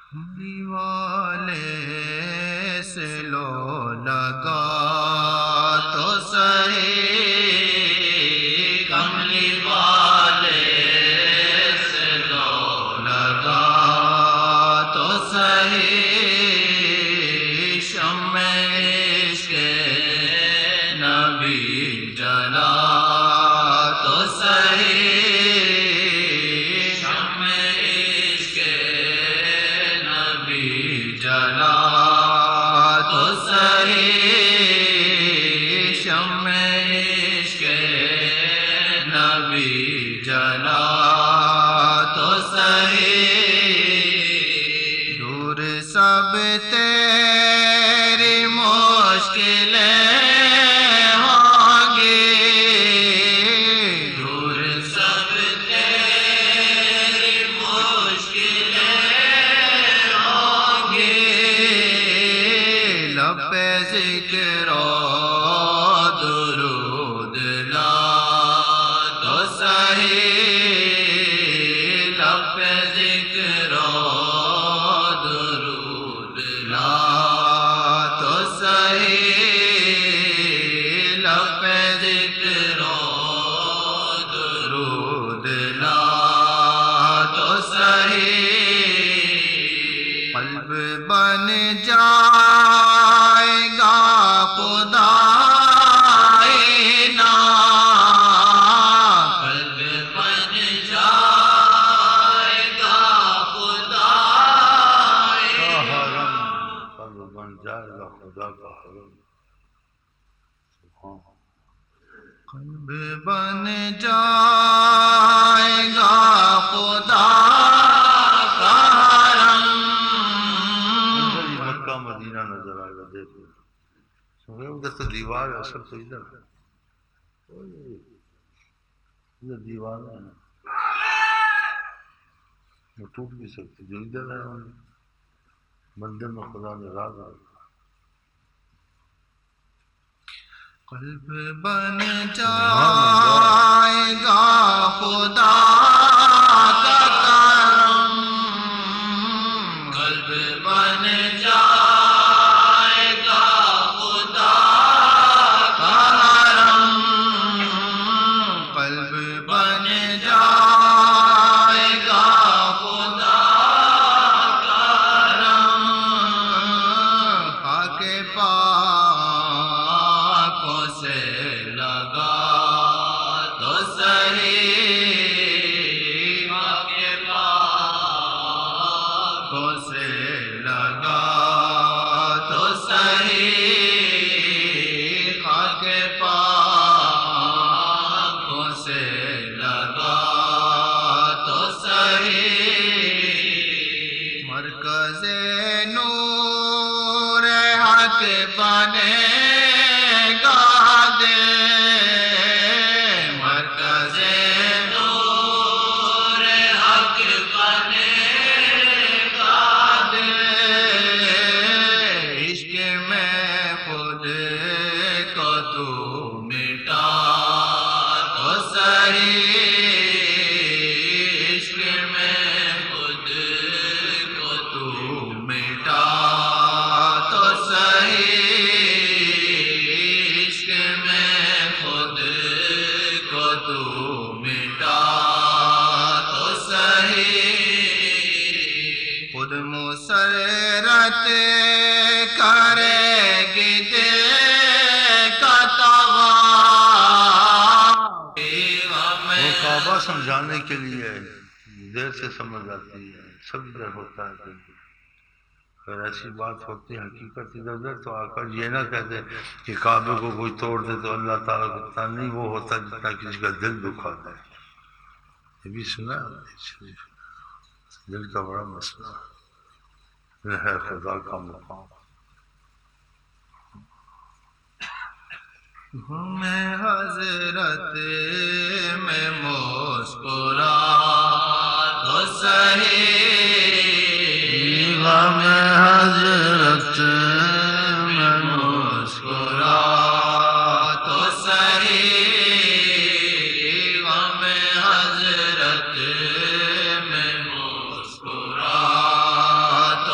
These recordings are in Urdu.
دیوالے سے لو لگا تو صحیح، کملی والے سے لو لگا تو صحیح، شمع عشق نبی جلا تو صحیح، شمع عشق نبی جلا تو صحیح، شمع عشق نبی جلا تو صحیح، دور سب تیری مشکلیں ہوں گی، دور سب تیری مشکلیں ہوں گی، لب پہ ذکر و درود لا تو صحیح، لب پہ ذکر و درود لا تو صحیح، لب پہ ذکر و درود لا تو صحیح، قلب بن جائے گا خدا نا، قلب بن جائے گا خدا کا حرم، قلب بن جائے گا خدا کا حرم، سبحان قلب بن جائے گا خدا کا حرم، مکہ مدینہ نظر آئے گا، دیکھو سمجھے، ادھر تو دیوار ہے، اصل تو ادھر ہے، ادھر دیوار ہے، وہ ٹوٹ بھی سکتی، جو ادھر ہے مندر میں خدا نے راز رکھا۔ قلب بن جائے گا خدا کا کرم، قلب بن جائے گا خدا کا حرم، قلب بن جائے گا خدا کا حرم، خاک پاکوں سے لگا تو صحیح، خاک پاکوں سے لگا تو صحیح، خاک پاکوں سے لگا تو صحیح، مرکز نور حق بنے گا دے، مرکز نور حق بنے گا دے، عشق میں خود کو تو مٹا تو صحیح، عشق میں خود کو تو مٹا تو صحیح، عشق میں خود کو تو مٹا تو صحیح، خود مسرت کرے گی دل کا طواف، وہ کعبہ سمجھانے کے لیے دیر سے سمجھ آتی ہے، سب ادھر ہوتا ہے، اگر ایسی بات ہوتی ہے حقیقت ادھر ادھر تو آقا یہ نہ کہتے کہ کعبے کو کوئی توڑ دے تو اللہ تعالیٰ کو اتنا نہیں وہ ہوتا جتنا کسی کا دل دکھاتا ہے، یہ بھی سنا ہے شریف، دل کا بڑا مسئلہ ہے خدا کا مقام۔ میں حضرت میں مسکرا تو صحیح، غم حضرت میں مسکرا تو صحیح، غم حضرت میں مسکرا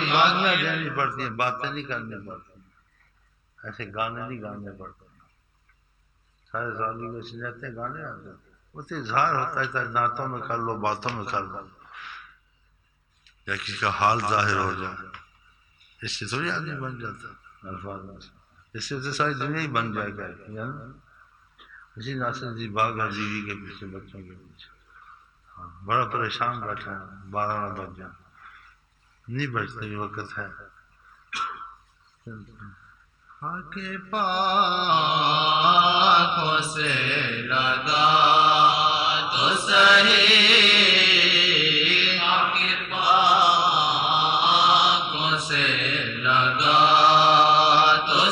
قربانیاں دینی پڑتی ہیں، باتیں نہیں کرنی پڑتی، ایسے گانے نہیں گانے پڑتے، سارے سالی کو سناتے ہیں گانے آتے ہیں، وہ تو اظہار ہوتا ہے، نعتوں میں کر لو، باتوں میں کر لو، یا کسی کا حال ظاہر ہو جائے، اس سے تھوڑی آدمی بن جاتا ہے الفاظ میں، اس سے تو ساری دنیا ہی بن جائے گا، اسی ناصر جی باغ ہے بیوی کے پیچھے، بچوں کے پیچھے، بڑا پریشان بیٹھا ہے، 12 بج جائیں، نہیں بجتے، وقت ہے، حق پاکوں سے لگا تو صحیح، حق پاکوں سے لگا تو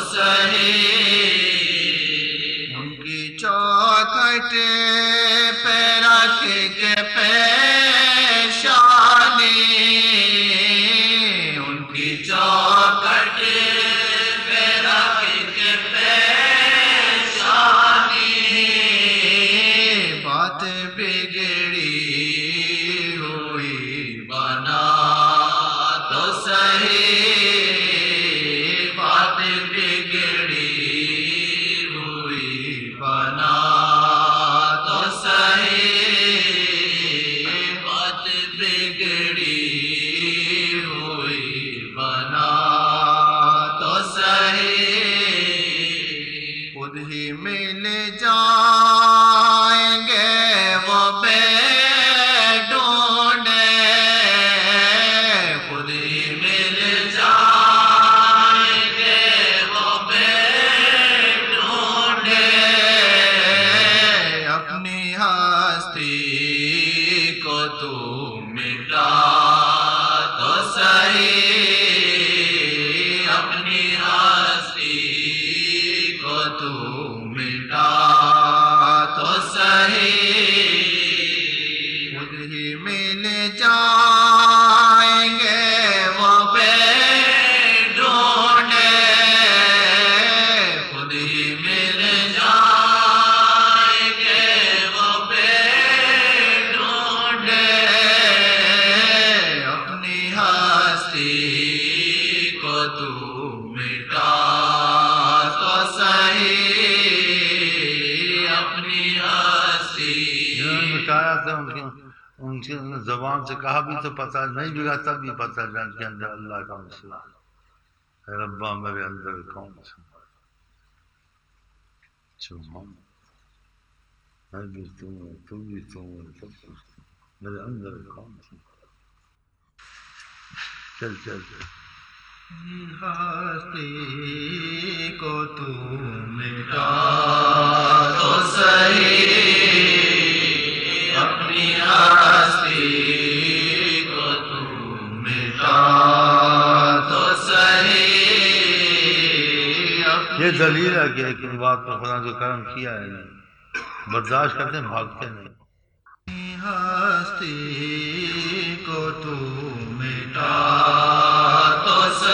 صحیح، ان کی چوکھٹ پہ رکھ کے پیشانی، ان کی چوکھٹ ان کی زبان سے کہا بھی تو پتہ نہیں بھی تب بھی پتہ جان کے اندر اللہ کا مسئلہ ہے، ربا میرے اندر کون میں بھی تم تو بھی تم سب کچھ میرے اندر کون چل چل چل ہستی کو تو مٹا تو صحیح، اپنی ہستی کو تو مٹا تو صحیح، یہ دلیل ہے کہ ایک بات پر خدا جو کرم کیا ہے برداشت کرتے ہیں، بھاگتے نہیں، ہستی کو تو مٹا تو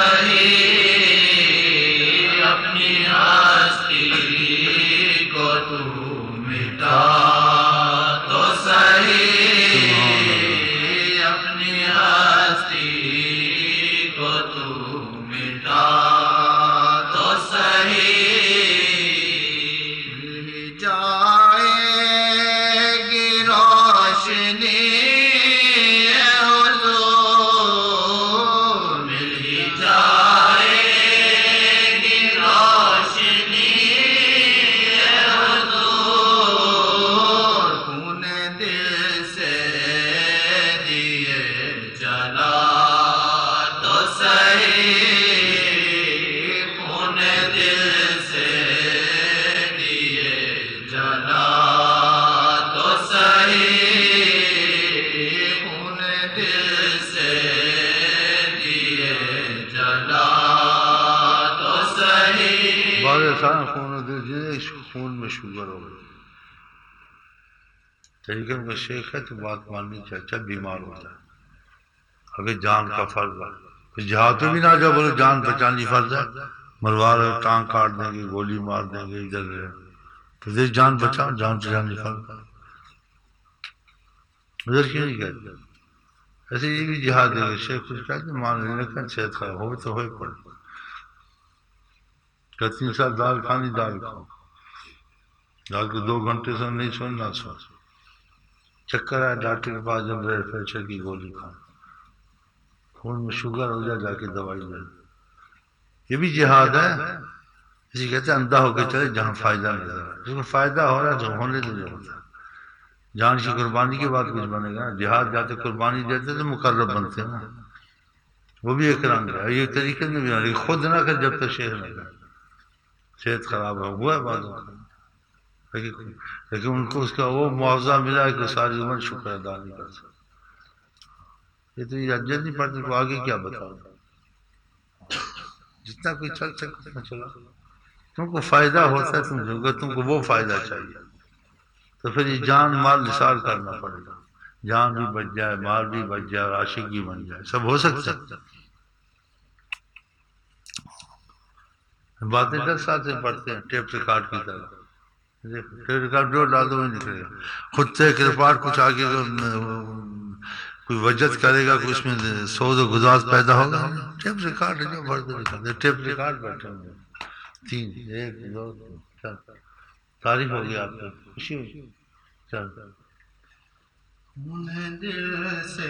صحیح، اپنی ہستی کو تو مٹا تو صحیح، اپنی ہستی کو تو مٹا تو صحیح، جائے گی روشنی خون میں شوگر ہو گئی، لیکن وہ شیخ ہے تو بات ماننی چاہیے، اچھا بیمار ہوتا ہے، اگر جان کا فرض ہے، جہاد تو بھی نہ جاؤ، بولے جان بچانی فرض ہے، مروا رہے ٹانگ کاٹ دیں گے، گولی مار دیں گے، ادھر تو دے جان بچاؤ، جان بچانی فرض ہے، ادھر کیوں نہیں کہتے؟ ایسے یہ بھی جہاد ہے. شیخ کچھ کہتے ہیں مان لینے کا صحت خراب ہو تو ہوئے پڑے کہ 3 سال دال کھانی دال کھاؤ رات کو 2 گھنٹے سے نہیں سونا سو چکر آئے ڈاکٹر کے پاس جب بلڈ پریشر کی گولی کھاؤ خون میں شوگر ہو جائے جا کے دوائی لے. یہ بھی جہاد ہے. اسی کہتے ہیں اندھا ہو کے چلے جہاں فائدہ نظر آئے. جس کو فائدہ ہو رہا ہے تو ہونے تو جو ہوتا ہے. جان کی قربانی کے بعد کچھ بنے گا. جہاد جاتے قربانی دیتے تو مقرب بنتے ہیں نا. وہ بھی ایک رنگ ہے. یہ طریقے میں بھی خود نہ کر جب تک شیخ نہ کر. صحت خراب ہوا ہے بعض لیکن ان کو اس کا وہ معاوضہ ملا ہے کہ ساری عمر شکر ادا نہیں کر سکتے. یہ تو یہ اجت نہیں پڑتے کو آگے کیا بتاؤ. جتنا کوئی چل سکتا اتنا چلا. تم کو فائدہ ہوتا ہے تم کو وہ فائدہ چاہیے تو پھر یہ جان مال نثار کرنا پڑے گا. جان بھی بچ جائے مال بھی بچ جائے اور عاشق بھی بن جائے سب ہو سکتا ہے. باتیں 10 سال سے پڑھتے ہیں ٹیپ ریکارڈ کی طرح. ٹیپ ریکارڈ جو ڈال دو وہی نکلے گا. خود سے ایک ریکارڈ کچھ آگے کوئی وجد کرے گا کہ اس میں سود و گزاز پیدا ہوگا. ٹیپ ریکارڈ جو بڑھتے نکلتے ٹیپ ریکارڈ بیٹھے ہوں گے 3 1 2 3 تعریف ہو گئی آپ کو خوشی ہوئی. چل دل سے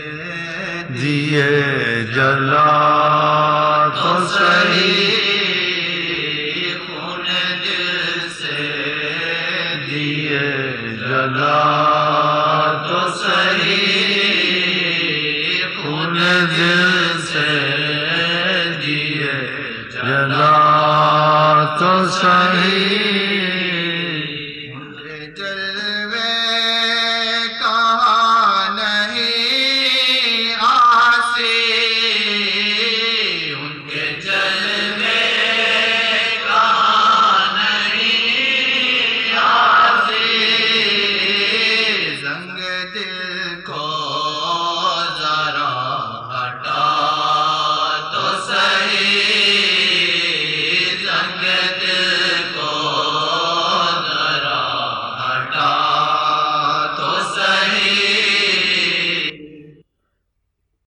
دیے جلا تو صحیح خون دل سے دیے جلا تو صحیح خون دل سے دیے جلا تو صحیح